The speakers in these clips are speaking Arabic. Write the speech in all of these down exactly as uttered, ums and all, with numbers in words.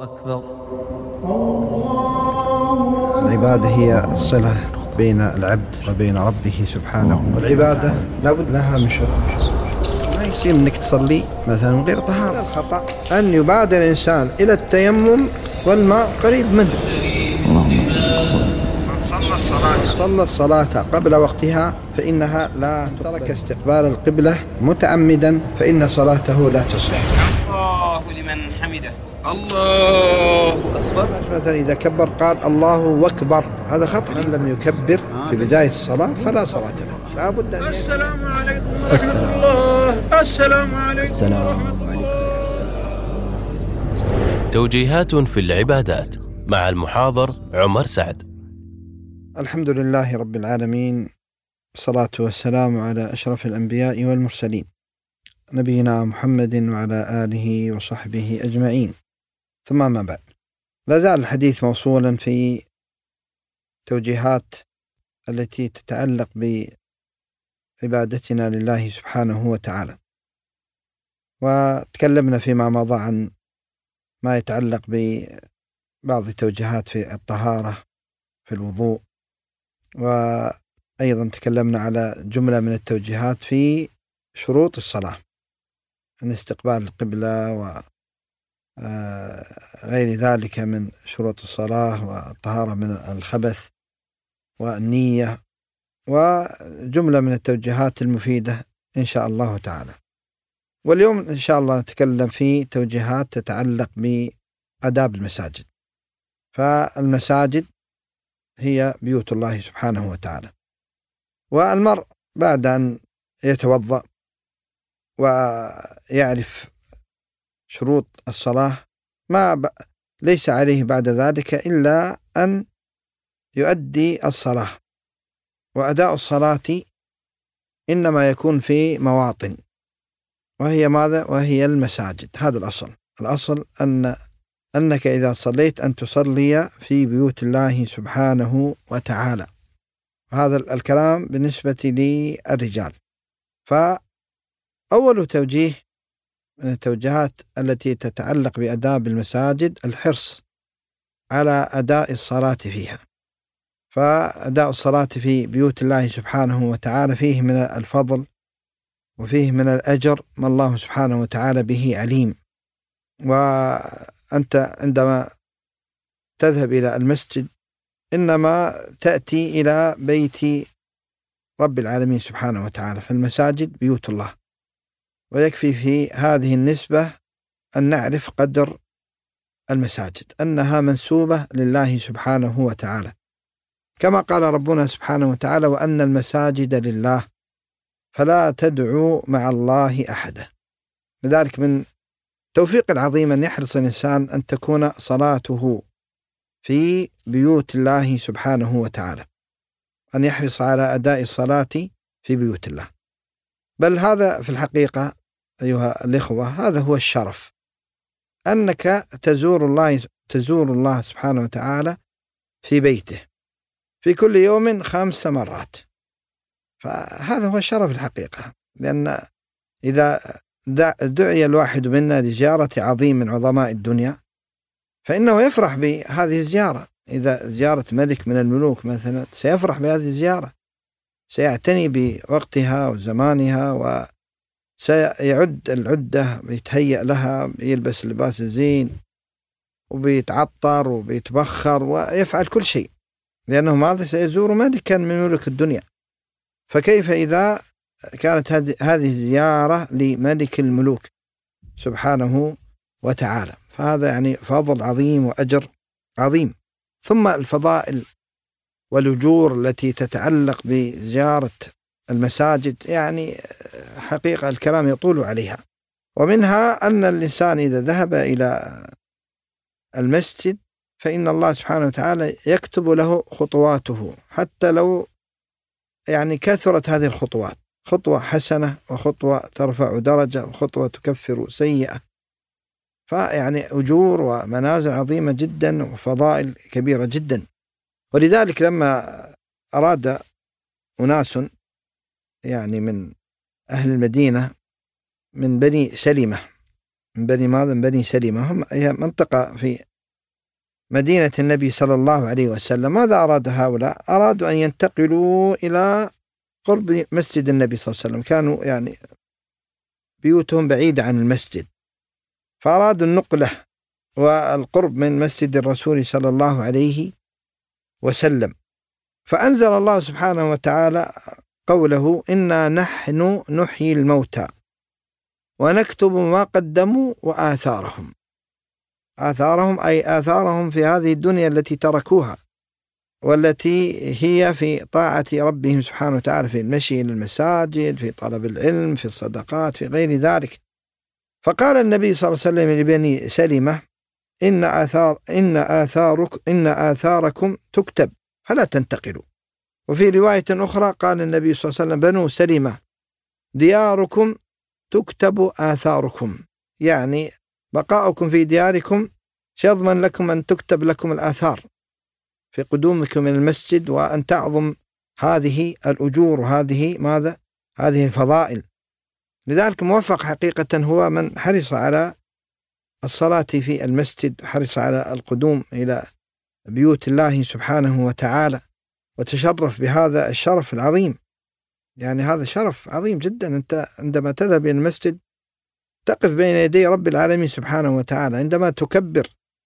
أكبر. العبادة هي الصلة بين العبد وبين ربه سبحانه، والعبادة لابد لها من شروط. ما يصير انك تصلي مثلا من غير طهارة. الخطأ أن يبادر الإنسان إلى التيمم والماء قريب منه. صلى الصلاة قبل وقتها فإنها لا ترك استقبال القبلة متعمدا فإن صلاته لا تصح. الله لمن حمده. الله أكبر. مثلا إذا كبر قال الله أكبر، هذا خطأ. من لم يكبر في بداية الصلاة فلا صلاة له. لا بد أن السلام عليكم ورحمة الله. السلام عليكم. السلام عليكم. توجيهات في العبادات مع المحاضر عمر سعد. الحمد لله رب العالمين، الصلاة والسلام على أشرف الأنبياء والمرسلين نبينا محمد وعلى آله وصحبه أجمعين، ثم ما بعد. لا زال الحديث موصولا في توجيهات التي تتعلق بعبادتنا لله سبحانه وتعالى، وتكلمنا فيما مضى عن ما يتعلق ببعض التوجيهات في الطهارة في الوضوء، وأيضا تكلمنا على جملة من التوجيهات في شروط الصلاة، أن استقبال القبلة وغير ذلك من شروط الصلاة، والطهارة من الخبث والنية، وجملة من التوجيهات المفيدة إن شاء الله تعالى. واليوم إن شاء الله نتكلم في توجيهات تتعلق بآداب المساجد. فالمساجد هي بيوت الله سبحانه وتعالى، والمرء بعد أن يتوضأ ويعرف شروط الصلاة ما ب... ليس عليه بعد ذلك إلا أن يؤدي الصلاة. وأداء الصلاة إنما يكون في مواطن، وهي ماذا؟ وهي المساجد. هذا الأصل. الأصل أن أنك إذا صليت أن تصلي في بيوت الله سبحانه وتعالى. هذا الكلام بالنسبة للرجال. فأول توجيه من التوجيهات التي تتعلق بأداب المساجد الحرص على أداء الصلاة فيها. فأداء الصلاة في بيوت الله سبحانه وتعالى فيه من الفضل وفيه من الأجر ما الله سبحانه وتعالى به عليم. وأنت عندما تذهب إلى المسجد إنما تأتي إلى بيت رب العالمين سبحانه وتعالى، فالمساجد بيوت الله. ويكفي في هذه النسبة أن نعرف قدر المساجد أنها منسوبة لله سبحانه وتعالى، كما قال ربنا سبحانه وتعالى: وأن المساجد لله فلا تدعوا مع الله أحدا. لذلك من توفيق العظيم أن يحرص الإنسان أن تكون صلاته في بيوت الله سبحانه وتعالى، أن يحرص على أداء الصلاة في بيوت الله. بل هذا في الحقيقة أيها الإخوة هذا هو الشرف، أنك تزور الله تزور الله سبحانه وتعالى في بيته في كل يوم خمس مرات. فهذا هو الشرف الحقيقة، لأن إذا دعي الواحد منا لزيارة عظيم من عظماء الدنيا فإنه يفرح بهذه الزيارة. إذا زيارة ملك من الملوك مثلا سيفرح بهذه الزيارة، سيعتني بوقتها وزمانها، وسيعد العدة، بيتهيأ لها، بيلبس لباس الزين وبيتعطر وبيتبخر ويفعل كل شيء، لأنه ماذا؟ سيزور ملكا من ملوك الدنيا. فكيف إذا كانت هذه الزيارة لملك الملوك سبحانه وتعالى؟ فهذا يعني فضل عظيم وأجر عظيم. ثم الفضائل والأجور التي تتعلق بزيارة المساجد يعني حقيقة الكلام يطول عليها. ومنها أن الإنسان إذا ذهب إلى المسجد فإن الله سبحانه وتعالى يكتب له خطواته، حتى لو يعني كثرت هذه الخطوات، خطوة حسنة وخطوة ترفع درجة وخطوة تكفر سيئة. فيعني أجور ومنازل عظيمة جدا وفضائل كبيرة جدا. ولذلك لما أراد أناس يعني من أهل المدينة من بني سلمة من بني ماذا من بني سلمة، هم هي منطقة في مدينة النبي صلى الله عليه وسلم. ماذا أراد هؤلاء؟ أرادوا أن ينتقلوا إلى قرب مسجد النبي صلى الله عليه وسلم، كانوا يعني بيوتهم بعيدة عن المسجد، فأرادوا النقلة والقرب من مسجد الرسول صلى الله عليه وسلم. فأنزل الله سبحانه وتعالى قوله: إنا نحن نحيي الموتى ونكتب ما قدموا وآثارهم. آثارهم أي آثارهم في هذه الدنيا التي تركوها، والتي هي في طاعة ربهم سبحانه وتعالى، في المشي إلى المساجد، في طلب العلم، في الصدقات، في غير ذلك. فقال النبي صلى الله عليه وسلم لبني سلمة: إن آثار إن آثارك إن آثاركم تكتب فلا تنتقلوا. وفي رواية أخرى قال النبي صلى الله عليه وسلم: بنو سلمة دياركم تكتب آثاركم، يعني بقاؤكم في دياركم سيضمن لكم أن تكتب لكم الآثار في قدومكم من المسجد، وأن تعظم هذه الأجور وهذه ماذا؟ هذه الفضائل. لذلك موفق حقيقة هو من حرص على الصلاة في المسجد، حرص على القدوم إلى بيوت الله سبحانه وتعالى، وتشرف بهذا الشرف العظيم. يعني هذا شرف عظيم جدا، أنت عندما تذهب إلى المسجد تقف بين يدي رب العالمين سبحانه وتعالى، عندما تكبر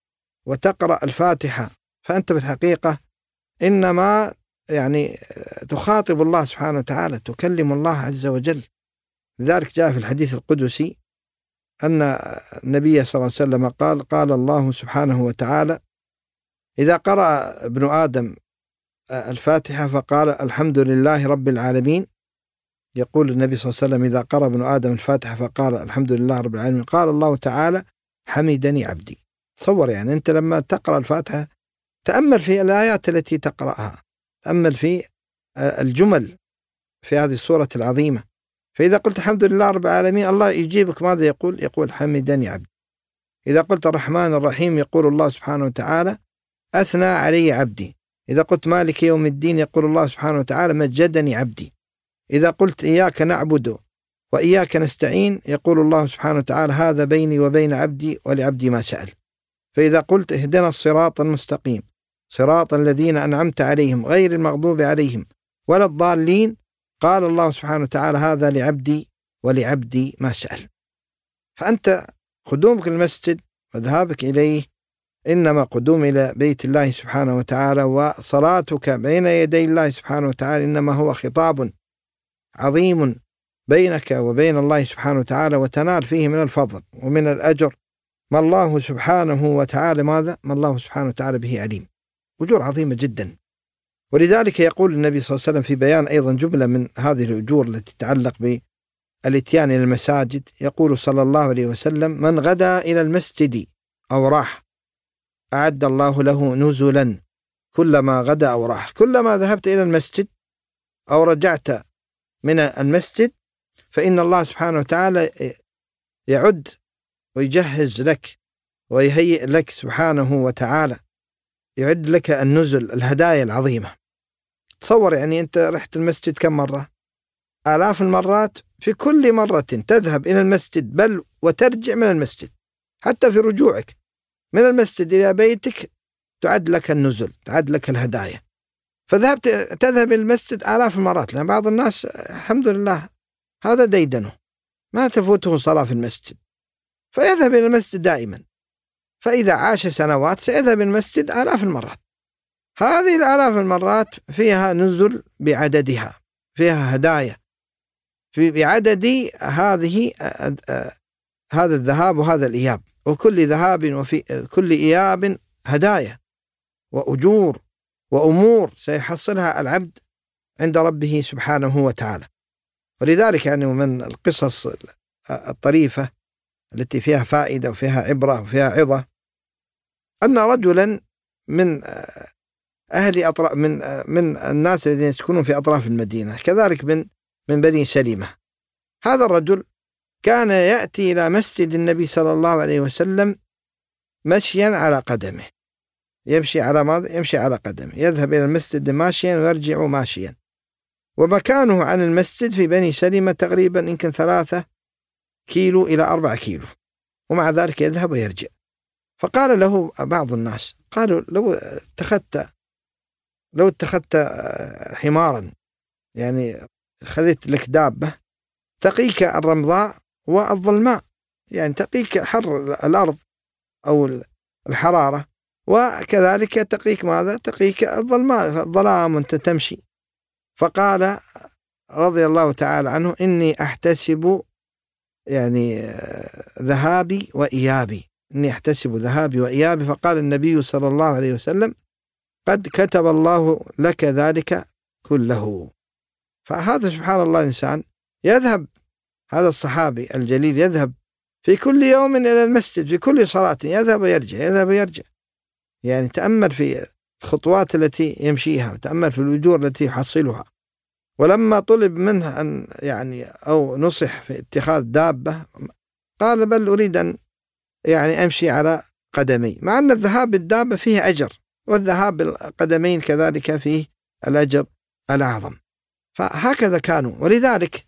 وتقرأ الفاتحة فأنت بالحقيقة إنما يعني تخاطب الله سبحانه وتعالى، تكلم الله عز وجل. لذلك جاء في الحديث القدسي أن النبي صلى الله عليه وسلم قال: قال الله سبحانه وتعالى: إذا قرأ ابن آدم الفاتحة فقال الحمد لله رب العالمين، يقول النبي صلى الله عليه وسلم: إذا قرأ ابن آدم الفاتحة فقال الحمد لله رب العالمين، قال الله تعالى: حمدني عبدي. تصور يعني أنت لما تقرأ الفاتحة تأمل في الآيات التي تقرأها، تأمل في الجمل في هذه السورة العظيمة. فإذا قلت الحمد لله رب العالمين الله يجيبك ماذا يقول؟ يقول حمدني عبدي. إذا قلت الرحمن الرحيم يقول الله سبحانه وتعالى: أثنى علي عبدي. إذا قلت مالك يوم الدين يقول الله سبحانه وتعالى: مجدني عبدي. إذا قلت إياك نعبد وإياك نستعين يقول الله سبحانه وتعالى: هذا بيني وبين عبدي ولعبدي ما سأل. فإذا قلت اهدنا الصراط المستقيم صراط الذين أنعمت عليهم غير المغضوب عليهم ولا الضالين، قال الله سبحانه وتعالى: هذا لعبدي ولعبدي ما سأل. فأنت قدومك المسجد وذهابك إليه إنما قدوم إلى بيت الله سبحانه وتعالى، وصلاتك بين يدي الله سبحانه وتعالى إنما هو خطاب عظيم بينك وبين الله سبحانه وتعالى، وتنال فيه من الفضل ومن الأجر ما الله سبحانه وتعالى ماذا؟ ما الله سبحانه وتعالى به عليم، أجور عظيمة جدا. ولذلك يقول النبي صلى الله عليه وسلم في بيان أيضا جملة من هذه الأجور التي تتعلق بالإتيان إلى المساجد، يقول صلى الله عليه وسلم: من غدا إلى المسجد أو راح أعد الله له نزلا كلما غدا أو راح. كلما ذهبت إلى المسجد أو رجعت من المسجد فإن الله سبحانه وتعالى يعد ويجهز لك ويهيئ لك سبحانه وتعالى، يعد لك النزل، الهدايا العظيمة. تصور يعني أنت رحت المسجد كم مرة؟ آلاف المرات. في كل مرة تذهب إلى المسجد بل وترجع من المسجد، حتى في رجوعك من المسجد إلى بيتك تعد لك النزل، تعد لك الهدايا. فذهبت تذهب إلى المسجد آلاف المرات، لأن بعض الناس الحمد لله هذا ديدنه ما تفوته صلاة في المسجد، فيذهب إلى المسجد دائما، فإذا عاش سنوات سيذهب إلى المسجد آلاف المرات. هذه الآلاف المرات فيها نزل بعددها، فيها هدايا في بعدد هذه هذا الذهاب وهذا الإياب، وكل ذهاب وفي كل إياب هدايا وأجور وأمور سيحصلها العبد عند ربه سبحانه وتعالى. ولذلك يعني من القصص الطريفة التي فيها فائدة وفيها عبرة وفيها عظة أن رجلا من أهل أطراف من من الناس الذين يسكنون في أطراف المدينة، كذلك من من بني سلمة، هذا الرجل كان يأتي إلى مسجد النبي صلى الله عليه وسلم مشيا على قدمه، يمشي على ماذا؟ يمشي على قدمه، يذهب إلى المسجد ماشيا ويرجع ماشيا، ومكانه عن المسجد في بني سلمة تقريبا يمكن ثلاثة كيلو إلى أربعة كيلو، ومع ذلك يذهب ويرجع. فقال له بعض الناس، قالوا لو اتخذت لو اتخذت حمارا، يعني خذت لك دابة تقيك الرمضاء والظلماء، يعني تقيك حر الأرض أو الحرارة، وكذلك تقيك ماذا؟ تقيك الظلماء، الظلام وانت تمشي. فقال رضي الله تعالى عنه: إني أحتسب يعني ذهابي وإيابي، إني أحتسب ذهابي وإيابي. فقال النبي صلى الله عليه وسلم: قد كتب الله لك ذلك كله. فهذا سبحان الله إنسان يذهب، هذا الصحابي الجليل يذهب في كل يوم إلى المسجد، في كل صلاة يذهب ويرجع يذهب ويرجع، يعني تأمل في الخطوات التي يمشيها وتأمل في الأجور التي يحصلها. ولما طلب منه أن يعني أو نصح في اتخاذ دابة قال: بل أريد أن يعني أمشي على قدمي، مع أن الذهاب بالدابة فيه أجر، والذهاب بالقدمين كذلك فيه الأجر الأعظم. فهكذا كانوا. ولذلك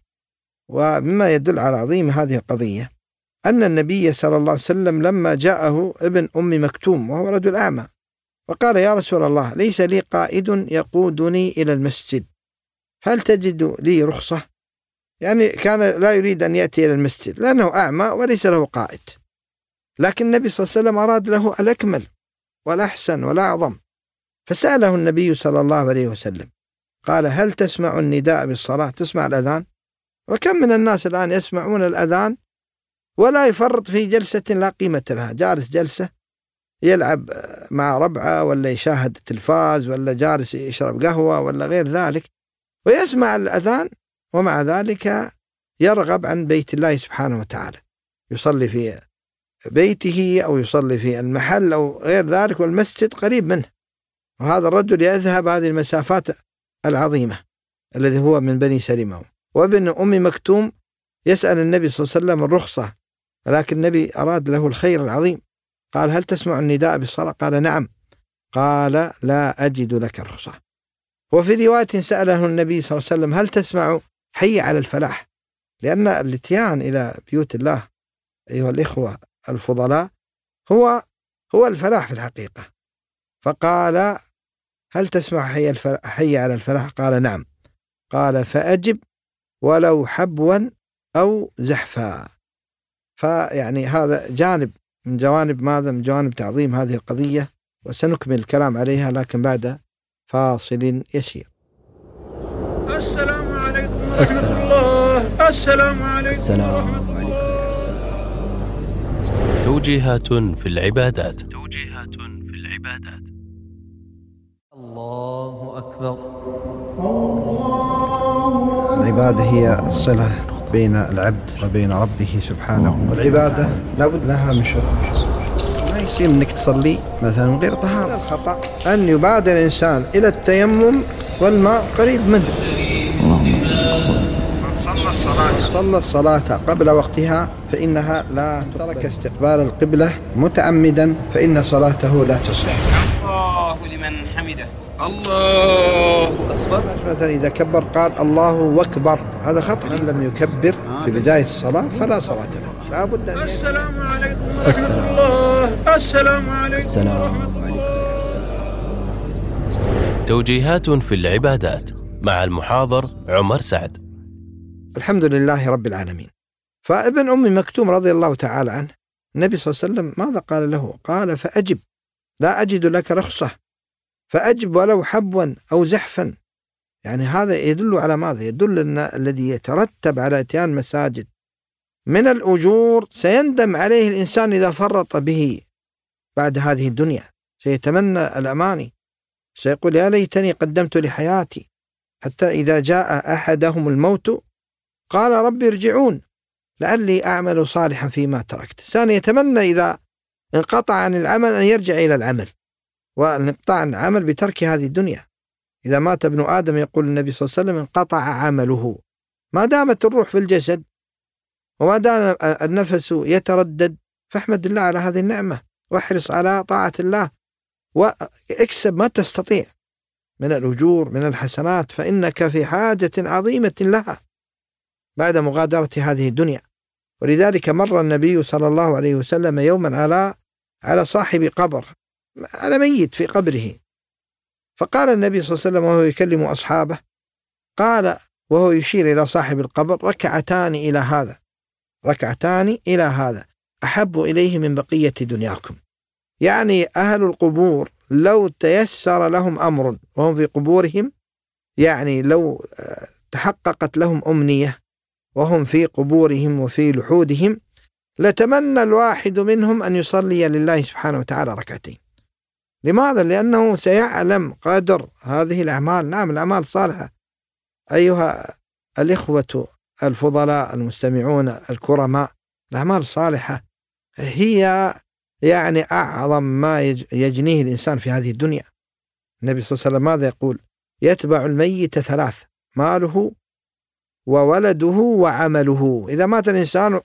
ومما يدل على عظيم هذه القضية أن النبي صلى الله عليه وسلم لما جاءه ابن أم مكتوم وهو رجل أعمى، وقال: يا رسول الله، ليس لي قائد يقودني إلى المسجد، فهل تجد لي رخصة؟ يعني كان لا يريد أن يأتي إلى المسجد لأنه أعمى وليس له قائد، لكن النبي صلى الله عليه وسلم أراد له الأكمل والأحسن والأعظم، فسأله النبي صلى الله عليه وسلم قال: هل تسمع النداء بالصلاة؟ تسمع الأذان؟ وكم من الناس الآن يسمعون الأذان ولا يفرط في جلسة لا قيمة لها، جالس جلسة يلعب مع ربعه ولا يشاهد التلفاز ولا جالس يشرب قهوة ولا غير ذلك، ويسمع الأذان ومع ذلك يرغب عن بيت الله سبحانه وتعالى، يصلي في بيته أو يصلي في المحل أو غير ذلك، والمسجد قريب منه. وهذا الرجل يذهب هذه المسافات العظيمة الذي هو من بني سلمة. وابن أم مكتوم يسأل النبي صلى الله عليه وسلم الرخصة، ولكن النبي أراد له الخير العظيم، قال: هل تسمع النداء بالصلاة؟ قال: نعم. قال: لا أجد لك رخصة. وفي رواية سأله النبي صلى الله عليه وسلم: هل تسمع حي على الفلاح؟ لأن الاتيان إلى بيوت الله أيها الإخوة الفضلاء هو هو الفلاح في الحقيقة. فقال: هل تسمع حي, حي على الفلاح؟ قال: نعم. قال: فأجب ولو حبوا أو زحفا. فيعني هذا جانب من جوانب ماذا؟ من جوانب تعظيم هذه القضية، وسنكمل الكلام عليها لكن بعد فاصل يسير. السلام عليكم ورحمة الله. السلام عليكم ورحمة الله. توجيهات في العبادات. توجيهات في العبادات. الله أكبر. العبادة هي الصلة بين العبد وبين ربه سبحانه، والعبادة لابد لها من شروط. ما يصير انك تصلي مثلا من غير طهارة. الخطأ أن يبادر الإنسان إلى التيمم والماء قريب منه. صلى الصلاة قبل وقتها فإنها لا ترك استقبال القبلة متعمدا فإن صلاته لا تصح. الله لمن حمده. الله أكبر. مثلا إذا كبر قال الله أكبر، هذا خطأ. من لم يكبر في بداية الصلاة فلا صلاة له. لا بد أن السلام عليكم ورحمة الله. السلام عليكم. السلام. توجيهات في العبادات مع المحاضر عمر سعد. الحمد لله رب العالمين. فابن أم مكتوم رضي الله تعالى عنه، النبي صلى الله عليه وسلم ماذا قال له؟ قال: فأجب لا أجد لك رخصة، فأجب ولو حبوا أو زحفا. يعني هذا يدل على ماذا؟ يدل أن الذي يترتب على إتيان مساجد من الأجور سيندم عليه الإنسان إذا فرط به بعد هذه الدنيا، سيتمنى الأماني، سيقول: يا ليتني قدمت لحياتي، حتى إذا جاء أحدهم الموت قال: رب ارجعون لعلي أعمل صالحا فيما تركت. ثاني يتمنى إذا انقطع عن العمل أن يرجع إلى العمل، وانقطاع عن العمل بترك هذه الدنيا. إذا مات ابن آدم يقول النبي صلى الله عليه وسلم انقطع عمله. ما دامت الروح في الجسد وما دام النفس يتردد فاحمد الله على هذه النعمة، واحرص على طاعة الله، واكسب ما تستطيع من الأجور من الحسنات، فإنك في حاجة عظيمة لها بعد مغادرة هذه الدنيا. ولذلك مر النبي صلى الله عليه وسلم يوما على على صاحب قبر، على ميت في قبره. فقال النبي صلى الله عليه وسلم وهو يكلم أصحابه، قال وهو يشير إلى صاحب القبر: ركعتان إلى هذا ركعتان إلى هذا أحب إليه من بقية دنياكم. يعني أهل القبور لو تيسر لهم أمر وهم في قبورهم، يعني لو تحققت لهم أمنية وهم في قبورهم وفي لحودهم، لتمنى الواحد منهم أن يصلي لله سبحانه وتعالى ركعتين. لماذا؟ لأنه سيعلم قدر هذه الأعمال. نعم، الأعمال الصالحة أيها الإخوة الفضلاء المستمعون الكرماء، الأعمال الصالحة هي يعني أعظم ما يجنيه الإنسان في هذه الدنيا. النبي صلى الله عليه وسلم ماذا يقول؟ يتبع الميت ثلاث: ماله وولده وعمله. إذا مات الإنسان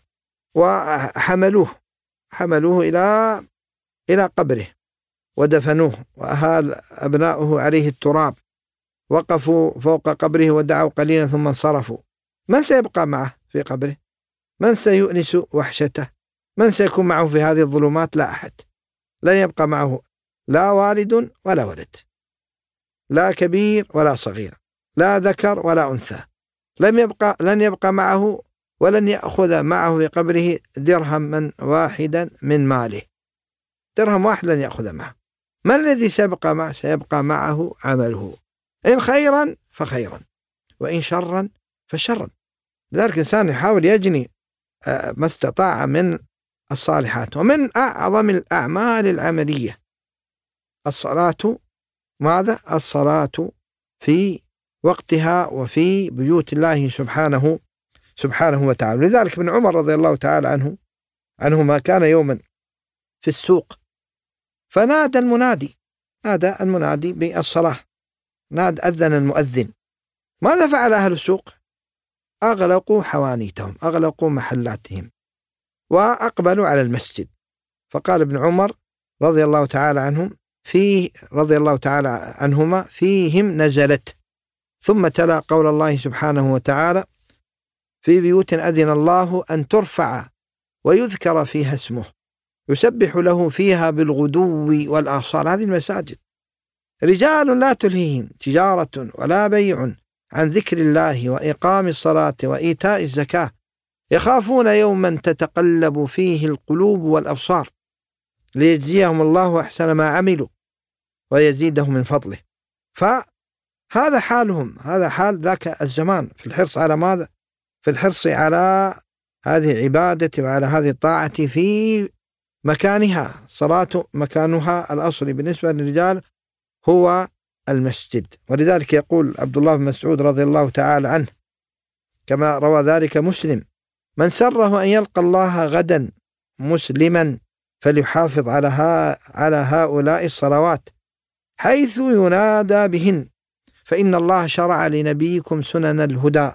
وحملوه حملوه إلى إلى قبره ودفنوه، وأهال أبناؤه عليه التراب، وقفوا فوق قبره ودعوا قليلا ثم انصرفوا، من سيبقى معه في قبره؟ من سيؤنس وحشته؟ من سيكون معه في هذه الظلمات؟ لا أحد. لن يبقى معه لا والد ولا ولد، لا كبير ولا صغير، لا ذكر ولا أنثى. لم يبقى لن يبقى معه ولن يأخذ معه في قبره درهما واحدا من ماله، درهم واحد لن يأخذ معه. ما الذي سيبقى معه؟ سيبقى معه عمله، إن خيرا فخيرا وإن شرا فشرا. لذلك الإنسان يحاول يجني ما استطاع من الصالحات. ومن أعظم الأعمال العملية الصلاة. ماذا؟ الصلاة في وقتها وفي بيوت الله سبحانه سبحانه وتعالى. لذلك ابن عمر رضي الله تعالى عنه عنهما كان يوما في السوق، فنادى المنادي نادى المنادي بالصلاة، نادى أذن المؤذن. ماذا فعل أهل السوق؟ أغلقوا حوانيتهم، أغلقوا محلاتهم، وأقبلوا على المسجد. فقال ابن عمر رضي الله تعالى عنهم فيه رضي الله تعالى عنهما: فيهم نزلت. ثم تلا قول الله سبحانه وتعالى: في بيوت أذن الله أن ترفع ويذكر فيها اسمه يسبح له فيها بالغدو والآصال. هذه المساجد رجال لا تلهيهم تجارة ولا بيع عن ذكر الله وإقام الصلاة وإيتاء الزكاة يخافون يوما تتقلب فيه القلوب والأبصار ليجزيهم الله أحسن ما عملوا ويزيدهم من فضله. فهذا حالهم، هذا حال ذاك الزمان في الحرص على ماذا؟ في الحرص على هذه العبادة وعلى هذه الطاعة في مكانها. صلاة مكانها الأصلي بالنسبة للرجال هو المسجد. ولذلك يقول عبد الله بن مسعود رضي الله تعالى عنه كما روى ذلك مسلم: من سره أن يلقى الله غدا مسلما فليحافظ على ها على هؤلاء الصلوات حيث ينادى بهن، فإن الله شرع لنبيكم سنن الهدى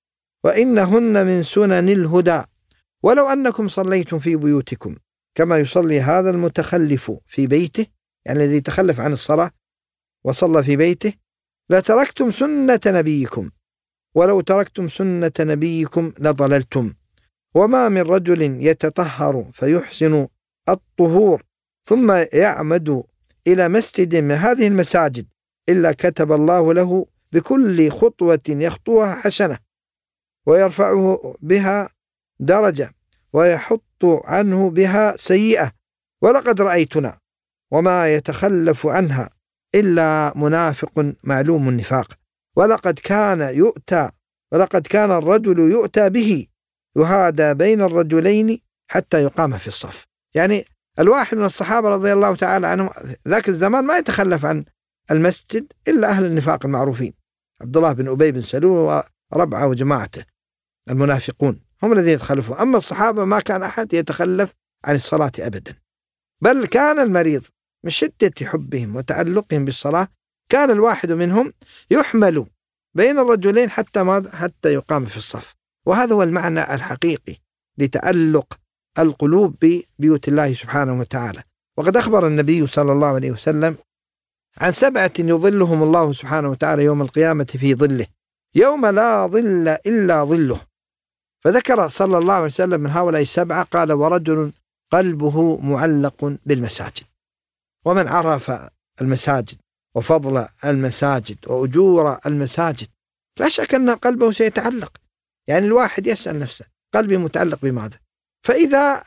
وإنهن من سنن الهدى، ولو أنكم صليتم في بيوتكم كما يصلي هذا المتخلف في بيته، يعني الذي تخلف عن الصلاة وصلى في بيته، لتركتم سنة نبيكم، ولو تركتم سنة نبيكم لضللتم. وما من رجل يتطهر فيحسن الطهور ثم يعمد إلى مسجد من هذه المساجد إلا كتب الله له بكل خطوة يخطوها حسنة ويرفعه بها درجة ويحط عنه بها سيئة. ولقد رأيتنا وما يتخلف عنها إلا منافق معلوم النفاق، ولقد كان يؤتى ولقد كان الرجل يؤتى به يهادى بين الرجلين حتى يقام في الصف. يعني الواحد من الصحابة رضي الله تعالى عنهم ذاك الزمان ما يتخلف عن المسجد إلا أهل النفاق المعروفين، عبد الله بن أبي بن سلول وربعه وجماعته المنافقون هم الذين يتخلفون. أما الصحابة ما كان أحد يتخلف عن الصلاة أبدا، بل كان المريض من شدة حبهم وتعلقهم بالصلاة كان الواحد منهم يحمل بين الرجلين حتى ماذا؟ حتى يقام في الصف. وهذا هو المعنى الحقيقي لتعلق القلوب ببيوت الله سبحانه وتعالى. وقد أخبر النبي صلى الله عليه وسلم عن سبعة يظلهم الله سبحانه وتعالى يوم القيامة في ظله يوم لا ظل إلا ظله، فذكر صلى الله عليه وسلم من هؤلاء السبعة قال: ورجل قلبه معلق بالمساجد. ومن عرف المساجد وفضل المساجد وأجور المساجد لا شك أن قلبه سيتعلق. يعني الواحد يسأل نفسه قلبي متعلق بماذا؟ فإذا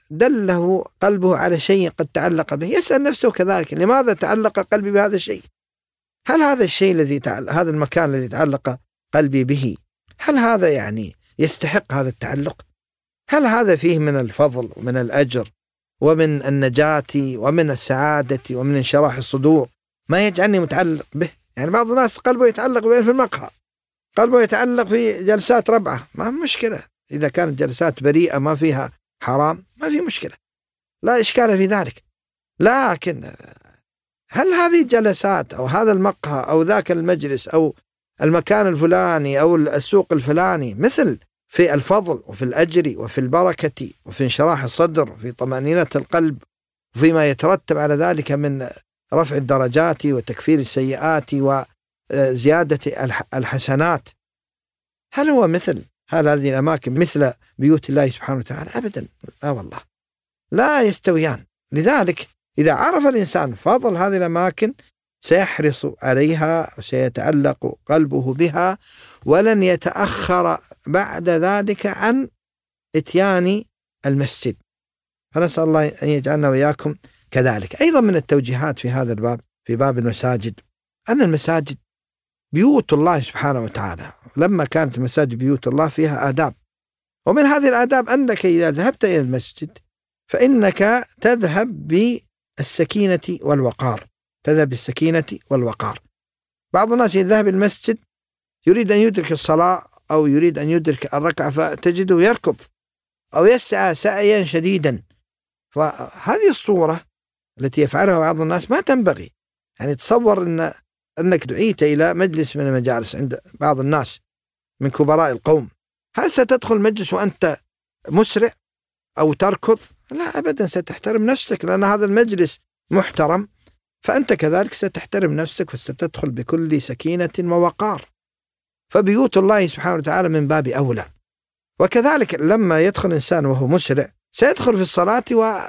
دله قلبه على شيء قد تعلق به يسأل نفسه كذلك لماذا تعلق قلبي بهذا الشيء؟ هل هذا الشيء الذي تعلق هذا المكان الذي تعلق قلبي به هل هذا يعني يستحق هذا التعلق؟ هل هذا فيه من الفضل ومن الأجر ومن النجاة ومن السعادة ومن انشراح الصدور ما يجعلني متعلق به؟ يعني بعض الناس قلبه يتعلق به في المقهى، قلبه يتعلق في جلسات ربعة، ما مشكلة إذا كانت جلسات بريئة ما فيها حرام ما في مشكلة، لا إشكال في ذلك. لكن هل هذه الجلسات أو هذا المقهى أو ذاك المجلس أو المكان الفلاني أو السوق الفلاني مثل في الفضل وفي الأجر وفي البركة وفي انشراح الصدر وفي طمأنينة القلب وفيما يترتب على ذلك من رفع الدرجات وتكفير السيئات وزيادة الحسنات، هل هو مثل هل هذه الأماكن مثل بيوت الله سبحانه وتعالى؟ أبدا، لا والله، لا يستويان. لذلك إذا عرف الإنسان فضل هذه الأماكن سيحرص عليها وسيتعلق قلبه بها ولن يتأخر بعد ذلك عن إتيان المسجد. فنسأل الله أن يجعلنا وإياكم كذلك. أيضا من التوجيهات في هذا الباب في باب المساجد أن المساجد بيوت الله سبحانه وتعالى، لما كانت المساجد بيوت الله فيها آداب، ومن هذه الآداب أنك إذا ذهبت إلى المسجد فإنك تذهب بالسكينة والوقار تذهب بالسكينة والوقار. بعض الناس يذهب المسجد يريد أن يدرك الصلاة أو يريد أن يدرك الركعة فتجده يركض أو يسعى سعيا شديدا، فهذه الصورة التي يفعلها بعض الناس ما تنبغي. يعني تصور أن أنك دعيت إلى مجلس من المجالس عند بعض الناس من كبراء القوم، هل ستدخل مجلس وأنت مسرع أو تركض؟ لا أبدا، ستحترم نفسك لأن هذا المجلس محترم، فأنت كذلك ستحترم نفسك وستدخل بكل سكينة ووقار. فبيوت الله سبحانه وتعالى من باب أولى. وكذلك لما يدخل إنسان وهو مسرع سيدخل في الصلاة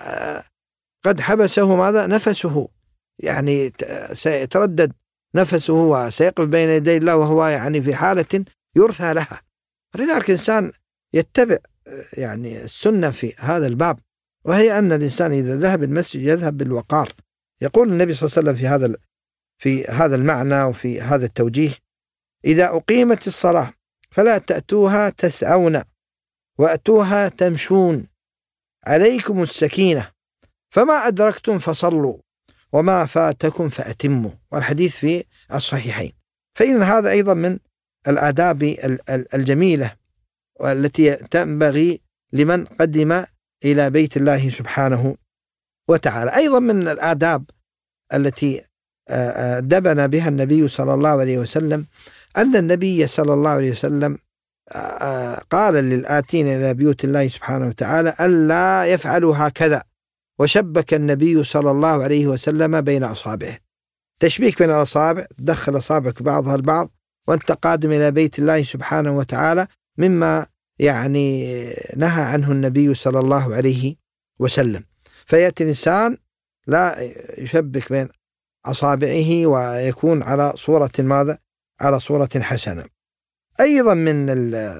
وقد حبسه ماذا؟ نفسه، يعني سيتردد نفسه وسيقف بين يدي الله وهو يعني في حالة يرثى لها. لذلك الإنسان يتبع يعني السنة في هذا الباب، وهي أن الإنسان إذا ذهب المسجد يذهب بالوقار. يقول النبي صلى الله عليه وسلم في هذا في هذا المعنى وفي هذا التوجيه: إذا أقيمت الصلاة فلا تأتوها تسعون وأتوها تمشون، عليكم السكينة، فما أدركتم فصلوا وما فاتكم فأتموا. والحديث في الصحيحين. فإذن هذا أيضا من الآداب الجميلة والتي تنبغي لمن قدم إلى بيت الله سبحانه وتعالى. أيضا من الآداب التي دبن بها النبي صلى الله عليه وسلم أن النبي صلى الله عليه وسلم قال للآتين إلى بيوت الله سبحانه وتعالى ألا يفعلوا هكذا، وشبك النبي صلى الله عليه وسلم بين أصابعه. تشبيك بين الأصابع، تدخل أصابعك بعضها البعض وأنت قادم إلى بيت الله سبحانه وتعالى، مما يعني نهى عنه النبي صلى الله عليه وسلم. فيأتي الإنسان لا يشبك بين أصابعه ويكون على صورة ماذا؟ على صورة حسنة. أيضا من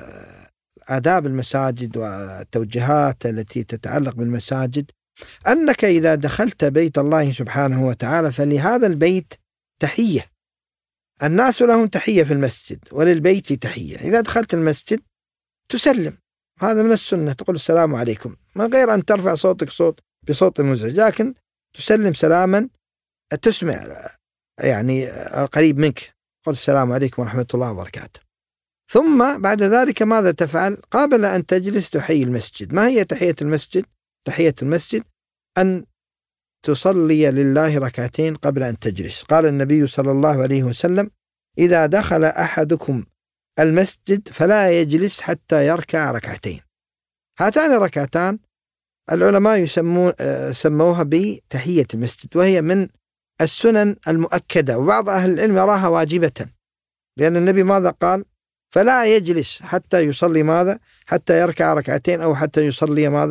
آداب المساجد والتوجيهات التي تتعلق بالمساجد أنك إذا دخلت بيت الله سبحانه وتعالى فلهذا البيت تحية. الناس لهم تحية في المسجد وللبيت تحية. إذا دخلت المسجد تسلم، هذا من السنة، تقول السلام عليكم من غير أن ترفع صوتك صوت بصوت مزعج، لكن تسلم سلاما تسمع يعني القريب منك، قل السلام عليكم ورحمة الله وبركاته. ثم بعد ذلك ماذا تفعل؟ قبل أن تجلس تحيي المسجد. ما هي تحية المسجد؟ تحية المسجد أن تصلي لله ركعتين قبل أن تجلس. قال النبي صلى الله عليه وسلم: إذا دخل أحدكم المسجد فلا يجلس حتى يركع ركعتين. هاتان الركعتان العلماء يسمون سموها بتحية المسجد، وهي من السنن المؤكدة، وبعض أهل العلم يراها واجبة، لأن النبي ماذا قال؟ فلا يجلس حتى يصلي ماذا؟ حتى يركع ركعتين، أو حتى يصلي ماذا؟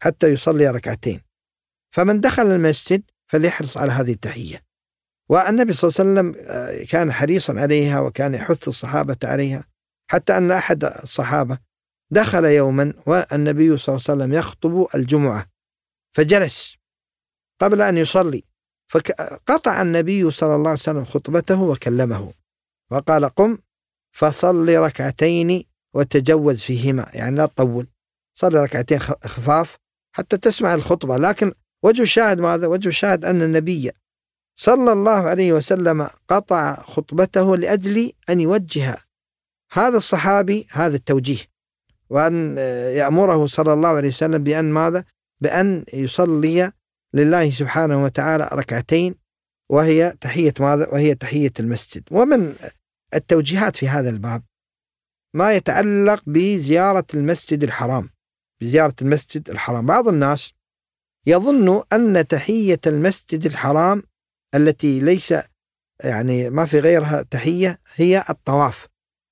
حتى يصلي ركعتين. فمن دخل المسجد فليحرص على هذه التحية. والنبي صلى الله عليه وسلم كان حريصا عليها وكان يحث الصحابة عليها، حتى أن أحد الصحابة دخل يوما والنبي صلى الله عليه وسلم يخطب الجمعة فجلس قبل أن يصلي، فقطع النبي صلى الله عليه وسلم خطبته وكلمه وقال: قم فصل ركعتين وتجوز فيهما، يعني لا تطول، صلي ركعتين خفاف حتى تسمع الخطبة. لكن وجه الشاهد ماذا؟ وجه الشاهد أن النبي صلى الله عليه وسلم قطع خطبته لأجل أن يوجه هذا الصحابي هذا التوجيه، وأن يأمره صلى الله عليه وسلم بأن ماذا؟ بأن يصلي لله سبحانه وتعالى ركعتين، وهي تحية ماذا؟ وهي تحية المسجد. ومن التوجيهات في هذا الباب ما يتعلق بزيارة المسجد الحرام، بزيارة المسجد الحرام. بعض الناس يظن أن تحية المسجد الحرام التي ليس يعني ما في غيرها تحية هي الطواف،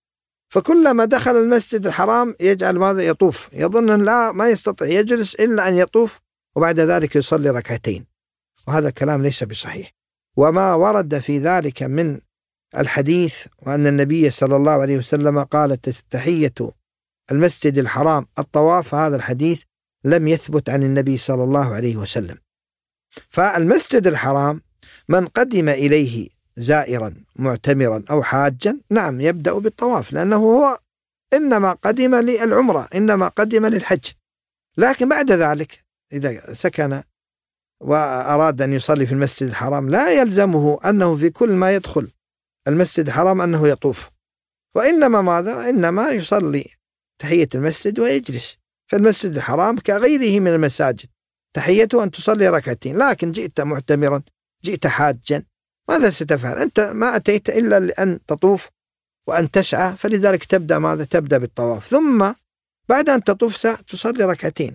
فكلما دخل المسجد الحرام يجعل ماذا؟ يطوف، يظن أن لا ما يستطيع يجلس إلا أن يطوف وبعد ذلك يصلي ركعتين، وهذا كلام ليس بصحيح. وما ورد في ذلك من الحديث وأن النبي صلى الله عليه وسلم قال تحية المسجد الحرام الطواف، هذا الحديث لم يثبت عن النبي صلى الله عليه وسلم. فالمسجد الحرام من قدم إليه زائرا معتمرا أو حاجا نعم يبدأ بالطواف، لأنه هو إنما قدم للعمرة، إنما قدم للحج. لكن بعد ذلك إذا سكن وأراد أن يصلي في المسجد الحرام لا يلزمه أنه في كل ما يدخل المسجد الحرام أنه يطوف، وإنما ماذا؟ إنما يصلي تحية المسجد ويجلس في المسجد الحرام كغيره من المساجد، تحيته أن تصلي ركعتين. لكن جئت معتمرا، جئت حاجا، ماذا ستفعل؟ أنت ما أتيت إلا لأن تطوف وأن تسعى، فلذلك تبدأ ماذا؟ تبدأ بالطواف، ثم بعد أن تطوف تصلي ركعتين،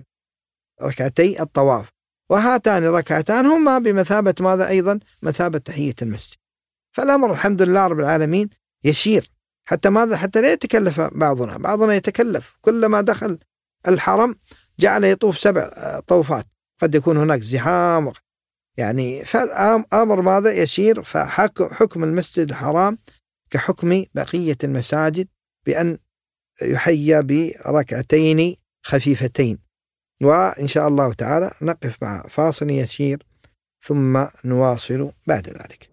ركعتي الطواف، وهاتان الركعتان هما بمثابة ماذا؟ أيضا مثابة تحية المسجد. فالأمر الحمد لله رب العالمين يسير، حتى ماذا؟ حتى لا يتكلف بعضنا، بعضنا يتكلف كلما دخل الحرم جعل يطوف سبع طوفات، قد يكون هناك زحام يعني. فالأمر ماذا؟ يسير. فحكم المسجد الحرام كحكم بقية المساجد بأن يحيى بركعتين خفيفتين. وإن شاء الله تعالى نقف مع فاصل يسير ثم نواصل بعد ذلك.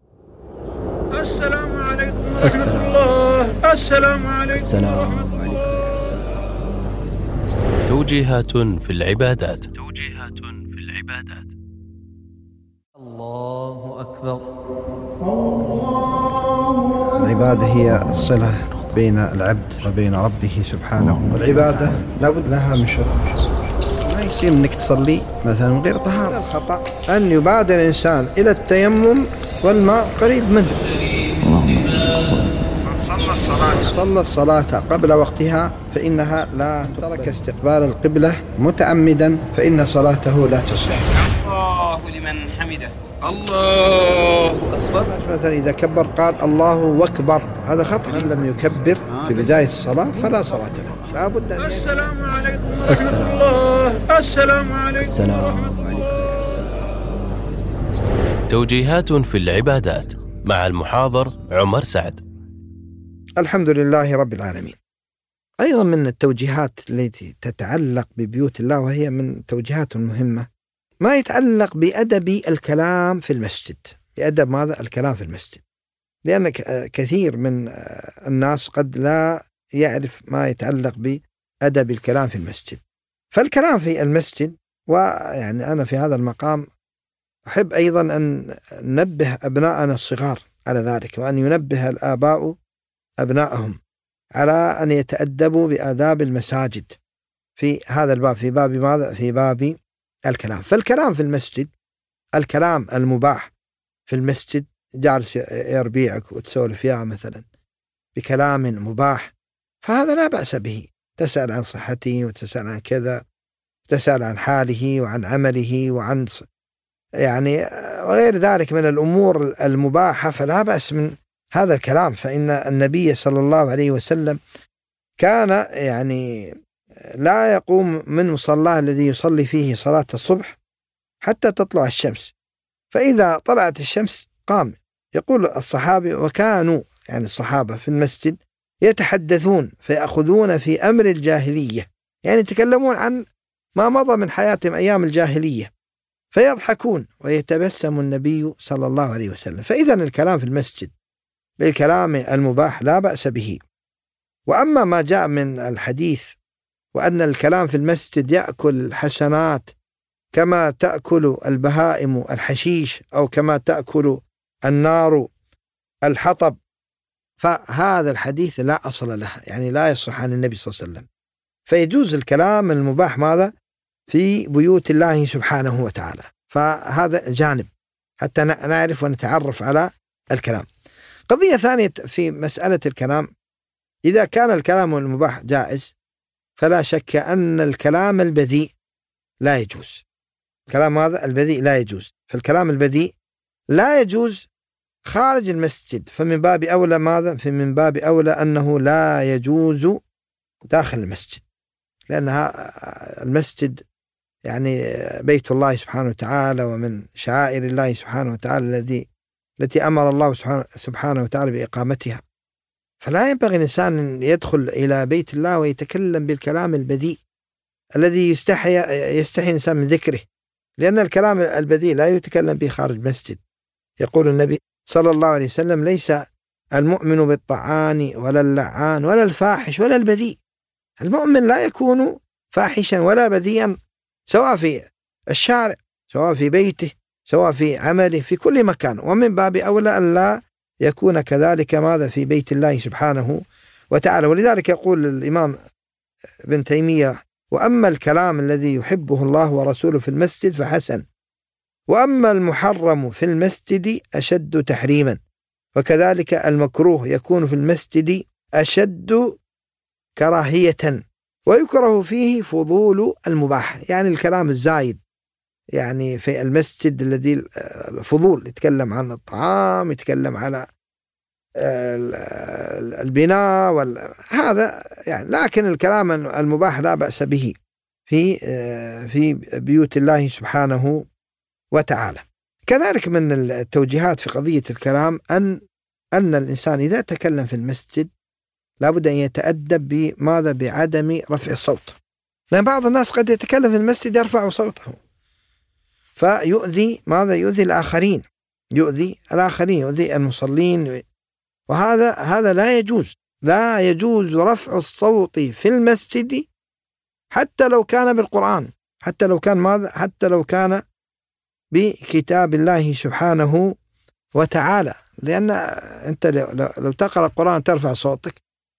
السلام عليكم ورحمة الله. السلام عليكم. السلام عليكم. توجيهات في العبادات. توجيهات في العبادات. الله أكبر. العبادة هي الصلة بين العبد وبين ربه سبحانه، والعبادة لابد لها من شروط. ما يصير انك تصلي مثلا من غير طهارة. الخطأ أن يبادر الإنسان إلى التيمم والماء قريب منه. صلى الصلاة قبل وقتها فإنها لا ترك استقبال القبلة متعمدا فإن صلاته لا تصح. الله لمن حمده. الله أكبر. مثلا إذا كبر قال الله أكبر، هذا خطأ. من لم يكبر في بداية الصلاة فلا صلاة له. لا بد أن السلام عليكم ورحمة الله. السلام عليكم. السلام عليكم. توجيهات في العبادات مع المحاضر عمر سعد. الحمد لله رب العالمين. أيضا من التوجيهات التي تتعلق ببيوت الله، وهي من توجيهات مهمة، ما يتعلق بأدب الكلام في المسجد، بأدب ماذا؟ الكلام في المسجد. لأن كثير من الناس قد لا يعرف ما يتعلق بأدب الكلام في المسجد. فالكلام في المسجد، ويعني أنا في هذا المقام أحب أيضا أن ننبه أبناءنا الصغار على ذلك، وأن ينبه الآباء أبنائهم على أن يتأدبوا بآداب المساجد في هذا الباب، في باب ماذا؟ في باب الكلام. فالكلام في المسجد، الكلام المباح في المسجد، جالس يربيعك وتسولف فيها مثلا بكلام مباح، فهذا لا بأس به. تسأل عن صحته وتسأل عن كذا، تسأل عن حاله وعن عمله وعن يعني وغير ذلك من الأمور المباحة، فلا بأس من هذا الكلام. فإن النبي صلى الله عليه وسلم كان يعني لا يقوم من مصلاه الذي يصلي فيه صلاة الصبح حتى تطلع الشمس، فإذا طلعت الشمس قام. يقول الصحابي: وكانوا يعني الصحابة في المسجد يتحدثون فيأخذون في أمر الجاهلية، يعني يتكلمون عن ما مضى من حياتهم أيام الجاهلية، فيضحكون ويتبسم النبي صلى الله عليه وسلم. فإذا الكلام في المسجد بالكلام المباح لا بأس به. وأما ما جاء من الحديث وأن الكلام في المسجد يأكل الحسنات كما تأكل البهائم الحشيش أو كما تأكل النار الحطب، فهذا الحديث لا أصل له، يعني لا يصح عن النبي صلى الله عليه وسلم. فيجوز الكلام المباح ماذا؟ في بيوت الله سبحانه وتعالى. فهذا جانب حتى نعرف ونتعرف على الكلام. قضية ثانية في مسألة الكلام: إذا كان الكلام المباح جائز فلا شك أن الكلام البذيء لا يجوز. الكلام هذا البذيء لا يجوز، فالكلام البذيء لا يجوز خارج المسجد، فمن باب أولى ماذا؟ فمن باب أولى أنه لا يجوز داخل المسجد، لأنها المسجد يعني بيت الله سبحانه وتعالى ومن شعائر الله سبحانه وتعالى الذي التي أمر الله سبحانه وتعالى بإقامتها. فلا ينبغي الإنسان يدخل إلى بيت الله ويتكلم بالكلام البذيء الذي يستحي يستحي الإنسان من ذكره، لأن الكلام البذيء لا يتكلم به خارج مسجد. يقول النبي صلى الله عليه وسلم: ليس المؤمن بالطعان ولا اللعان ولا الفاحش ولا البذيء. المؤمن لا يكون فاحشا ولا بذيئا، سواء في الشارع سواء في بيته سواء في عمله في كل مكان، ومن باب أولى أن لا يكون كذلك ماذا؟ في بيت الله سبحانه وتعالى. ولذلك يقول الإمام ابن تيمية: وأما الكلام الذي يحبه الله ورسوله في المسجد فحسن، وأما المحرم في المسجد أشد تحريما، وكذلك المكروه يكون في المسجد أشد كراهية، ويكره فيه فضول المباح، يعني الكلام الزايد يعني في المسجد الذي الفضول، يتكلم عن الطعام، يتكلم على البناء هذا يعني. لكن الكلام المباح لا بأس به في في بيوت الله سبحانه وتعالى. كذلك من التوجيهات في قضية الكلام أن أن الإنسان إذا تكلم في المسجد لابد أن يتأدب بماذا؟ بعدم رفع الصوت، لأن بعض الناس قد يتكلم في المسجد يرفع صوته فيؤذي ماذا؟ يؤذي الآخرين، يؤذي الآخرين، يؤذي المصلين، وهذا هذا لا يجوز. لا يجوز رفع الصوت في المسجد حتى لو كان بالقرآن، حتى لو كان ماذا؟ حتى لو كان بكتاب الله سبحانه وتعالى. لأن أنت لو تقرأ القرآن ترفع صوتك،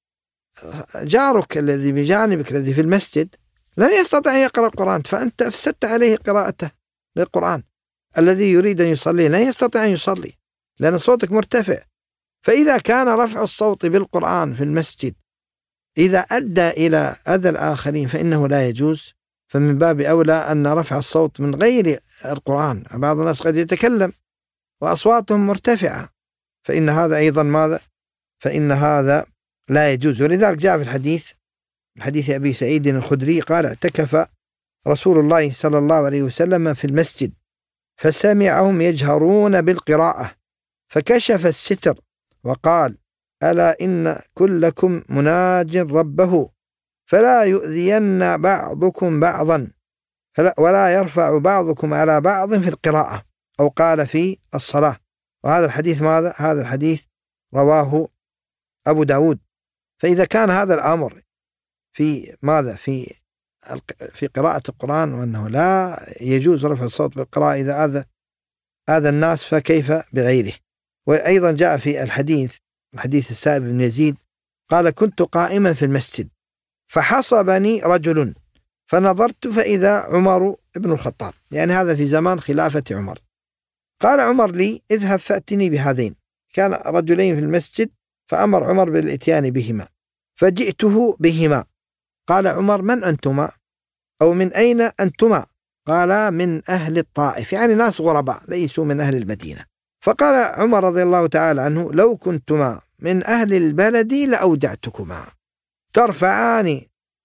جارك الذي بجانبك الذي في المسجد لن يستطيع أن يقرأ القرآن، فأنت أفسدت عليه قراءته للقرآن. الذي يريد أن يصلي لا يستطيع أن يصلي لأن صوتك مرتفع. فإذا كان رفع الصوت بالقرآن في المسجد إذا أدى إلى أذى الآخرين فإنه لا يجوز، فمن باب أولى أن رفع الصوت من غير القرآن. بعض الناس قد يتكلم وأصواتهم مرتفعة، فإن هذا أيضا ماذا؟ فإن هذا لا يجوز. ولذلك جاء في الحديث حديث أبي سعيد الخدري قال: اعتكف رسول الله صلى الله عليه وسلم في المسجد فسمعهم يجهرون بالقراءة فكشف الستر وقال: ألا إن كلكم مناج ربه فلا يؤذين بعضكم بعضا ولا يرفع بعضكم على بعض في القراءة، أو قال في الصلاة. وهذا الحديث ماذا؟ هذا الحديث رواه أبو داود. فإذا كان هذا الأمر في ماذا؟ في في قراءة القرآن، وأنه لا يجوز رفع الصوت بالقراءة إذا أذى أذى الناس، فكيف بغيره؟ وأيضا جاء في الحديث حديث السائب بن يزيد قال: كنت قائما في المسجد فحصبني رجل فنظرت فإذا عمر بن الخطاب، يعني هذا في زمان خلافة عمر. قال عمر لي: اذهب فأتني بهذين. كان رجلين في المسجد فأمر عمر بالإتيان بهما، فجئته بهما. قال عمر: من أنتما؟ أو من أين أنتما؟ قال: من أهل الطائف، يعني ناس غرباء ليسوا من أهل المدينة. فقال عمر رضي الله تعالى عنه: لو كنتما من أهل البلد لأودعتكما، ترفعان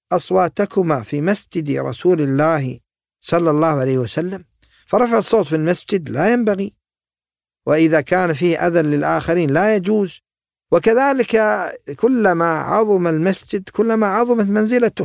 أصواتكما في مسجد رسول الله صلى الله عليه وسلم. فرفع الصوت في المسجد لا ينبغي، وإذا كان فيه أذى للآخرين لا يجوز. وكذلك كلما عظم المسجد كلما عظمت منزلته.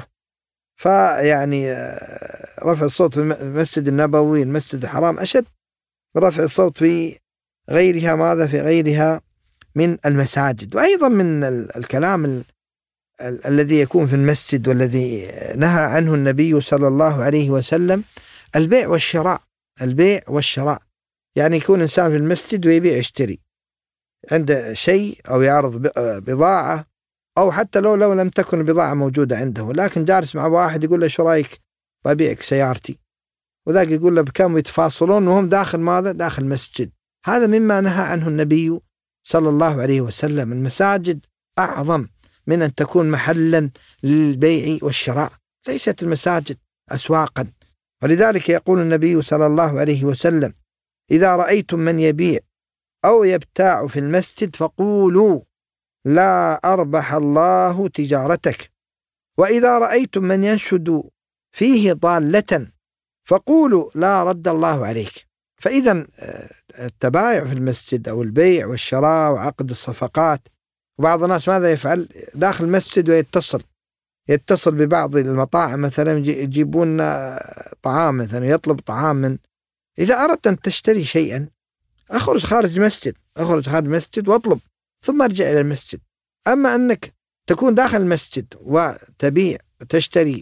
فيعني رفع الصوت في المسجد النبوي المسجد الحرام أشد من رفع الصوت في غيرها، ماذا في غيرها من المساجد. وأيضا من الكلام ال ال الذي يكون في المسجد والذي نهى عنه النبي صلى الله عليه وسلم البيع والشراء. البيع والشراء يعني يكون إنسان في المسجد ويبيع يشتري، عنده شيء أو يعرض بضاعة، أو حتى لو لو لم تكن البضاعة موجودة عنده، لكن جالس مع واحد يقول له شو رأيك ببيعك سيارتي، وذاك يقول له بكم، يتفاصلون وهم داخل ماذا؟ داخل مسجد. هذا مما نهى عنه النبي صلى الله عليه وسلم. المساجد أعظم من أن تكون محلا للبيع والشراء، ليست المساجد أسواقا. ولذلك يقول النبي صلى الله عليه وسلم: إذا رأيتم من يبيع أو يبتاع في المسجد فقولوا لا أربح الله تجارتك، وإذا رأيتم من ينشد فيه ضالة فقولوا لا رد الله عليك. فإذا التبايع في المسجد أو البيع والشراء وعقد الصفقات. وبعض الناس ماذا يفعل؟ داخل المسجد ويتصل يتصل ببعض المطاعم مثلا، يجيبون طعام مثلا، يطلب طعام من. إذا أردت أن تشتري شيئا أخرج خارج المسجد، أخرج خارج المسجد واطلب ثم ارجع إلى المسجد. أما أنك تكون داخل المسجد وتبيع وتشتري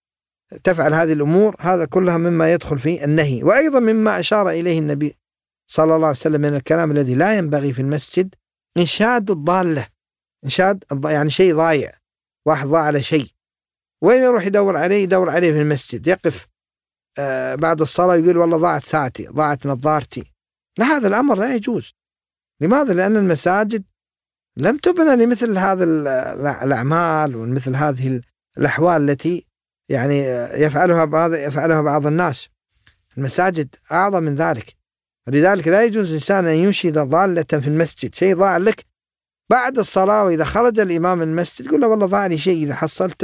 وتفعل هذه الأمور، هذا كلها مما يدخل في النهي. وأيضا مما أشار إليه النبي صلى الله عليه وسلم من الكلام الذي لا ينبغي في المسجد إنشاد الضالة. إنشاد يعني شيء ضايع، واحد ضاع على شيء، وين يروح يدور عليه؟ يدور عليه في المسجد، يقف آه بعد الصلاة يقول والله ضاعت ساعتي، ضاعت نظارتي. لا، هذا الأمر لا يجوز. لماذا؟ لأن المساجد لم تبنى لمثل هذا الأعمال ومثل هذه الأحوال التي يعني يفعلها بعض يفعلها بعض الناس. المساجد أعظم من ذلك. ولذلك لا يجوز الإنسان أن ينشد ضالة في المسجد، شيء ضاع لك بعد الصلاة، وإذا خرج الإمام من المسجد يقول له والله ضاع لي شيء، إذا حصلت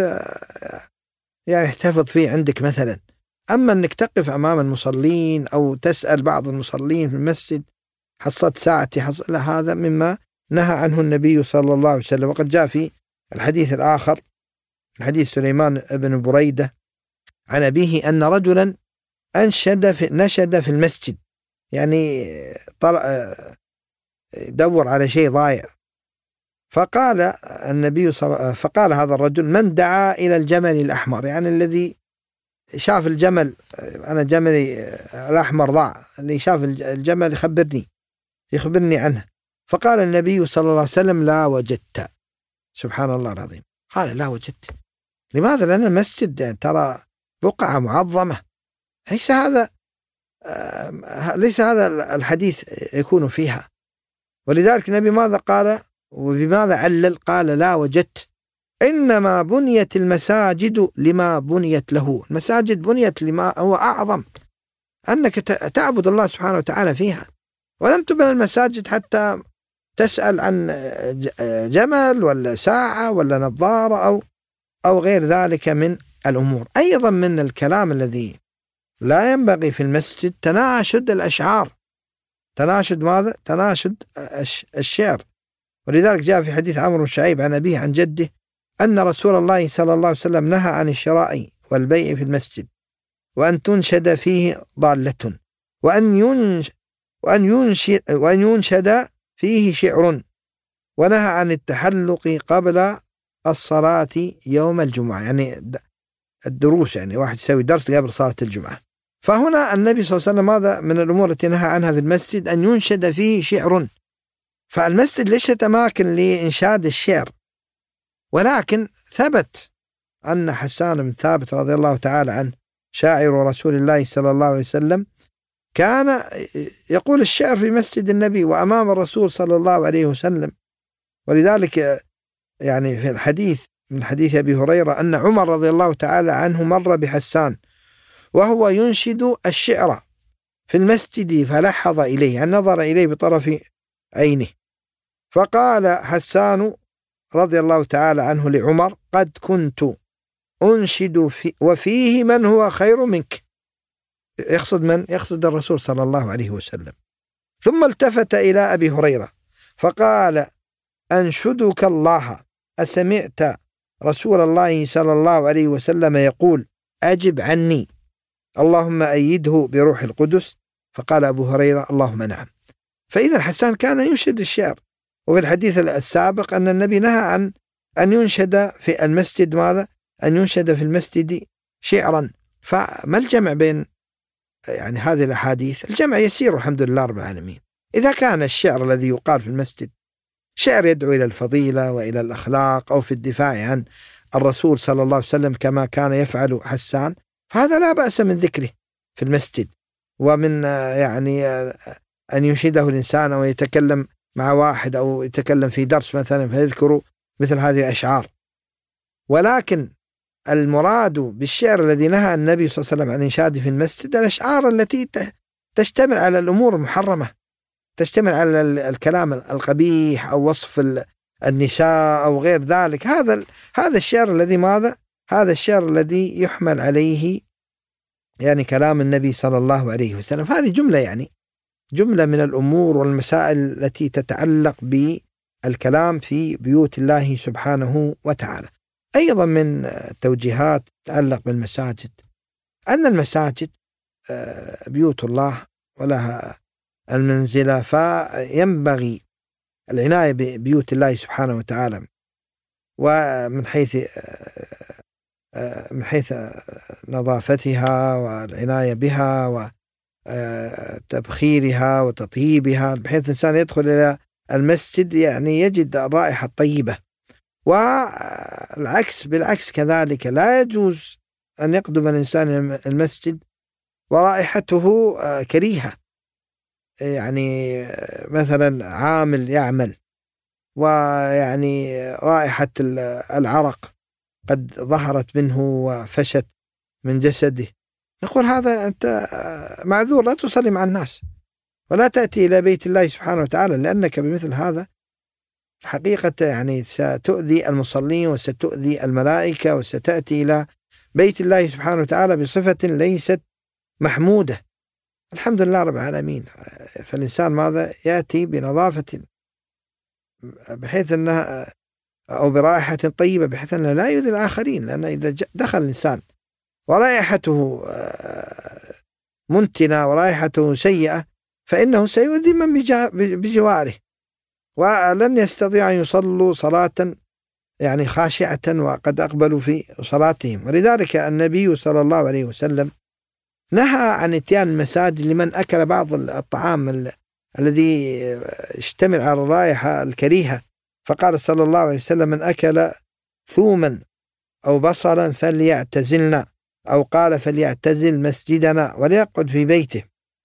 يعني احتفظ فيه عندك مثلا. أما أنك تقف أمام المصلين أو تسأل بعض المصلين في المسجد حصلت ساعتي حصل، هذا مما نهى عنه النبي صلى الله عليه وسلم. وقد جاء في الحديث الآخر، حديث سليمان بن بريدة عن أبيه أن رجلا أنشد في نشد في المسجد، يعني طلع دور على شيء ضايع. فقال النبي صلى فقال هذا الرجل: من دعا إلى الجمل الأحمر، يعني الذي شاف الجمل، أنا جملي الأحمر ضاع، اللي شاف الجمل يخبرني يخبرني عنه. فقال النبي صلى الله عليه وسلم: لا وجدت. سبحان الله العظيم، قال لا وجدت. لماذا؟ لأن المسجد يعني ترى بقعة معظمة، ليس هذا ليس هذا الحديث يكون فيها. ولذلك النبي ماذا قال وبماذا علل؟ قال لا وجدت. إنما بنيت المساجد لما بنيت له. المساجد بنيت لما هو أعظم، أنك تعبد الله سبحانه وتعالى فيها. ولم تبنى المساجد حتى تسأل عن جمل ولا ساعة ولا نظارة أو أو غير ذلك من الأمور. أيضا من الكلام الذي لا ينبغي في المسجد تناشد الأشعار. تناشد ماذا؟ تناشد الشعر. ولذلك جاء في حديث عمرو بن شعيب عن أبيه عن جده أن رسول الله صلى الله عليه وسلم نهى عن الشراء والبيع في المسجد، وأن تنشد فيه ضالة، وأن ينش وأن ينشد وأن ينشد فيه شعر، ونهى عن التحلق قبل الصلاة يوم الجمعة، يعني الدروس، يعني واحد يسوي درس قبل صلاة الجمعة. فهنا النبي صلى الله عليه وسلم ماذا من الأمور التي نهى عنها في المسجد؟ أن ينشد فيه شعر. فالمسجد ليست أماكن لإنشاد الشعر، ولكن ثبت أن حسان بن ثابت رضي الله تعالى عنه شاعر رسول الله صلى الله عليه وسلم كان يقول الشعر في مسجد النبي وأمام الرسول صلى الله عليه وسلم. ولذلك يعني في الحديث من حديث أبي هريرة أن عمر رضي الله تعالى عنه مر بحسان وهو ينشد الشعر في المسجد فلحظ إليه، يعني نظر إليه بطرف عينه، فقال حسان رضي الله تعالى عنه لعمر: قد كنت أنشد في وفيه من هو خير منك. يقصد من؟ يقصد الرسول صلى الله عليه وسلم. ثم التفت إلى أبي هريرة فقال: أنشدك الله، أسمعت رسول الله صلى الله عليه وسلم يقول: أجب عني، اللهم أيده بروح القدس؟ فقال أبو هريرة: اللهم نعم. فإذا حسان كان ينشد الشعر. وفي الحديث السابق أن النبي نهى عن أن ينشد في المسجد ماذا؟ أن ينشد في المسجد شعرا. فما الجمع بين يعني هذه الأحاديث؟ الجمع يسير الحمد لله رب العالمين. إذا كان الشعر الذي يقال في المسجد شعر يدعو إلى الفضيلة وإلى الأخلاق أو في الدفاع عن الرسول صلى الله عليه وسلم كما كان يفعل حسان، فهذا لا بأس من ذكره في المسجد، ومن يعني أن ينشده الإنسان أو يتكلم مع واحد أو يتكلم في درس مثلا فيذكر مثل هذه الأشعار. ولكن المراد بالشعر الذي نهى النبي صلى الله عليه وسلم عن إنشاده في المسجد الأشعار التي تشتمل على الأمور المحرمة، تشتمل على الكلام القبيح أو وصف النساء أو غير ذلك. هذا هذا الشعر الذي ماذا؟ هذا الشعر الذي يحمل عليه يعني كلام النبي صلى الله عليه وسلم. هذه جملة يعني جملة من الأمور والمسائل التي تتعلق بالكلام في بيوت الله سبحانه وتعالى. أيضا من التوجيهات تتعلق بالمساجد أن المساجد بيوت الله ولها المنزلة، فينبغي العناية ببيوت الله سبحانه وتعالى، ومن حيث من حيث نظافتها والعناية بها وتبخيرها وتطييبها، بحيث الإنسان يدخل إلى المسجد يعني يجد الرائحة الطيبة. والعكس بالعكس كذلك، لا يجوز أن يقدم الإنسان المسجد ورائحته كريهة، يعني مثلا عامل يعمل ويعني رائحة العرق قد ظهرت منه وفشت من جسده، نقول هذا أنت معذور، لا تصلي مع الناس ولا تأتي إلى بيت الله سبحانه وتعالى، لأنك بمثل هذا حقيقة يعني ستؤذي المصلين وستؤذي الملائكة وستأتي إلى بيت الله سبحانه وتعالى بصفة ليست محمودة. الحمد لله رب العالمين. فالإنسان ماذا؟ يأتي بنظافة بحيث أنها أو برائحة طيبة بحيث أنه لا يؤذي الآخرين، لأن إذا دخل الإنسان ورائحته منتنة ورائحته سيئة فإنه سيؤذي من بجواره، ولن يستطيع أن يصلوا صلاة يعني خاشعة وقد أقبلوا في صلاتهم. ولذلك النبي صلى الله عليه وسلم نهى عن اتيان المساجد لمن أكل بعض الطعام الذي يشتمل على الرائحة الكريهة، فقال صلى الله عليه وسلم: من أكل ثوما أو بصلا فليعتزلنا، أو قال: فليعتزل مسجدنا وليقعد في بيته.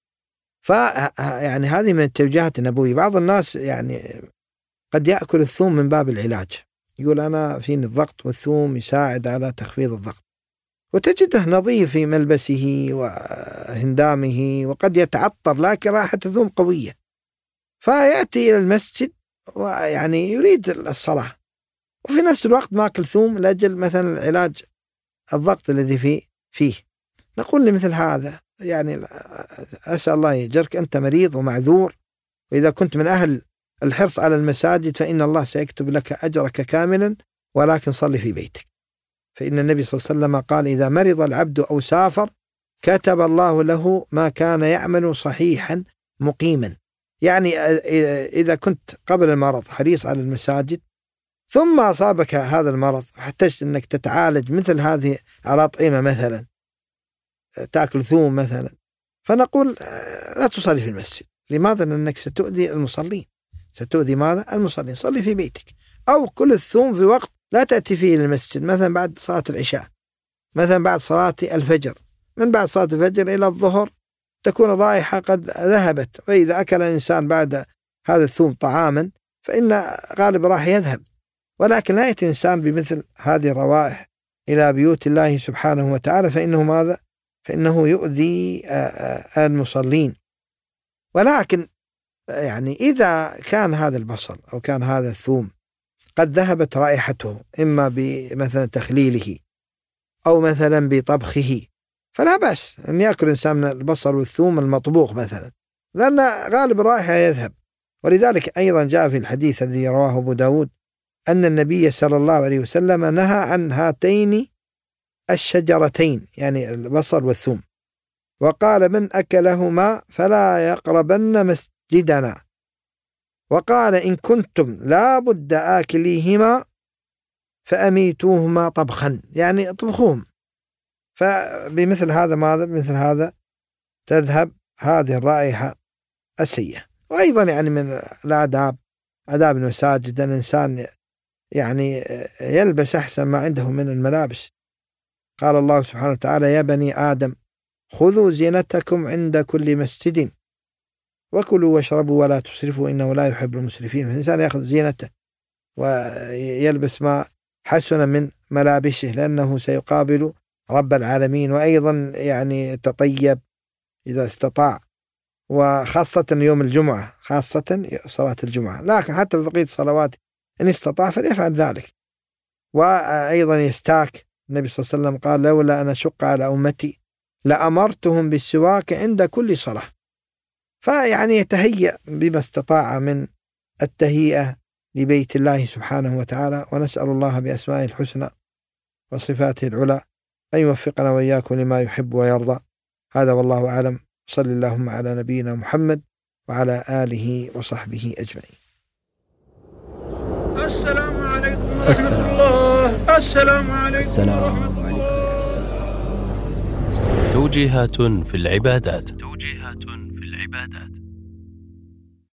ف يعني هذه من التوجيهات النبوية. بعض الناس يعني قد يأكل الثوم من باب العلاج، يقول أنا فيني الضغط والثوم يساعد على تخفيض الضغط، وتجده نظيف في ملبسه وهندامه وقد يتعطر لكن رائحة الثوم قوية، فيأتي إلى المسجد ويعني يريد الصلاة وفي نفس الوقت ماكل ثوم لأجل مثلا علاج الضغط الذي فيه فيه. نقول لمثل هذا يعني أسأل الله يجرك، أنت مريض ومعذور، وإذا كنت من أهل الحرص على المساجد فإن الله سيكتب لك أجرك كاملا، ولكن صلي في بيتك. فإن النبي صلى الله عليه وسلم قال: إذا مرض العبد أو سافر كتب الله له ما كان يعمل صحيحا مقيما. يعني إذا كنت قبل المرض حريص على المساجد ثم أصابك هذا المرض واحتجت أنك تتعالج مثل هذه الأطعمة مثلا تأكل ثوم مثلا، فنقول لا تصلي في المسجد. لماذا؟ لأنك ستؤذي المصلين. ستؤذي ماذا؟ المصلين. صلي في بيتك، أو كل الثوم في وقت لا تأتي فيه للمسجد، مثلا بعد صلاة العشاء، مثلا بعد صلاة الفجر، من بعد صلاة الفجر إلى الظهر تكون الرائحة قد ذهبت. وإذا أكل الإنسان بعد هذا الثوم طعاما فإن غالب راح يذهب، ولكن لا يأتي الإنسان بمثل هذه الروائح إلى بيوت الله سبحانه وتعالى، فإنه ماذا؟ فإنه يؤذي المصلين. ولكن يعني إذا كان هذا البصل أو كان هذا الثوم قد ذهبت رائحته، إما بمثلا تخليله أو مثلا بطبخه، فلا بأس أن يأكل الإنسان من البصل والثوم المطبوخ مثلا، لأن غالب الرائحة يذهب. ولذلك أيضا جاء في الحديث الذي رواه أبو داود أن النبي صلى الله عليه وسلم نهى عن هاتين الشجرتين، يعني البصل والثوم، وقال من أكلهما فلا يقربن مسجدنا، وقال إن كنتم لا بد آكليهما فأميتوهما طبخا، يعني اطبخوهم. فبمثل هذا ماذا بمثل هذا تذهب هذه الرائحة السيئة. وأيضا يعني من الآداب آداب المساجد أن الإنسان يعني يلبس أحسن ما عنده من الملابس. قال الله سبحانه وتعالى يا بني آدم خذوا زينتكم عند كل مسجد وكلوا واشربوا ولا تسرفوا إنه لا يحب المسرفين. الإنسان يأخذ زينته ويلبس ما حسن من ملابسه لأنه سيقابل رب العالمين. وأيضا يعني تطيب إذا استطاع، وخاصة يوم الجمعة، خاصة صلاة الجمعة، لكن حتى في بقية الصلوات إن استطاع فليفعل ذلك. وأيضا يستاك، النبي صلى الله عليه وسلم قال لولا أن أشق على أمتي لأمرتهم بالسواك عند كل صلاة. فيعني يتهيأ بما استطاع من التهيئة لبيت الله سبحانه وتعالى. ونسأل الله بأسمائه الحسنى وصفاته العلى أن يوفقنا وإياكم لما يحب ويرضى. هذا والله أعلم. صل اللهم على نبينا محمد وعلى آله وصحبه أجمعين. السلام عليكم ورحمة السلام. الله. السلام عليكم السلام ورحمة الله. توجيهات في العبادات.